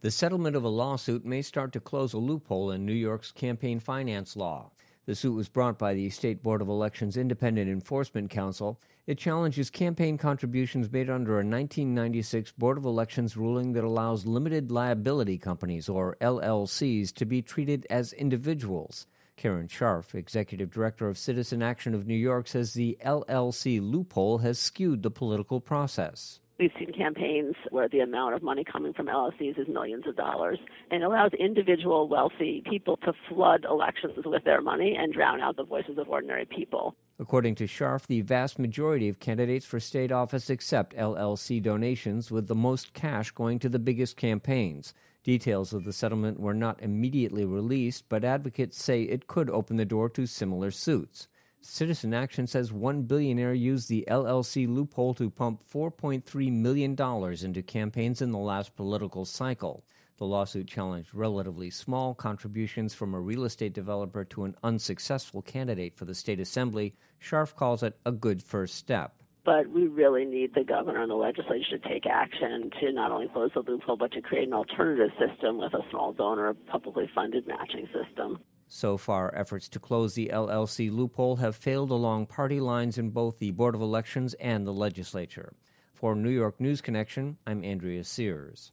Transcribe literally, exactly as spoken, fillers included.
The settlement of a lawsuit may start to close a loophole in New York's campaign finance law. The suit was brought by the State Board of Elections Independent Enforcement Council. It challenges campaign contributions made under a nineteen ninety-six Board of Elections ruling that allows limited liability companies, or L L Cs, to be treated as individuals. Karen Scharf, Executive Director of Citizen Action of New York, says the L L C loophole has skewed the political process. We've seen campaigns where the amount of money coming from L L Cs is millions of dollars, and allows individual wealthy people to flood elections with their money and drown out the voices of ordinary people. According to Scharf, the vast majority of candidates for state office accept L L C donations, with the most cash going to the biggest campaigns. Details of the settlement were not immediately released, but advocates say it could open the door to similar suits. Citizen Action says one billionaire used the L L C loophole to pump four point three million dollars into campaigns in the last political cycle. The lawsuit challenged relatively small contributions from a real estate developer to an unsuccessful candidate for the state assembly. Scharf calls it a good first step. But we really need the governor and the legislature to take action to not only close the loophole, but to create an alternative system with a small donor, publicly funded matching system. So far, efforts to close the L L C loophole have failed along party lines in both the Board of Elections and the legislature. For New York News Connection, I'm Andrea Sears.